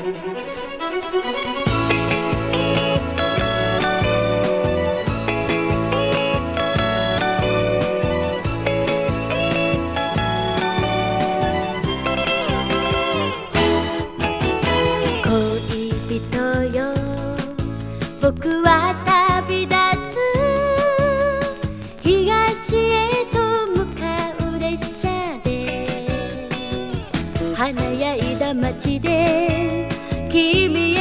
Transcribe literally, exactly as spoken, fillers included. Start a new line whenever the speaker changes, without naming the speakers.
僕は旅立つ東へと向かう列車で華やいだ街で君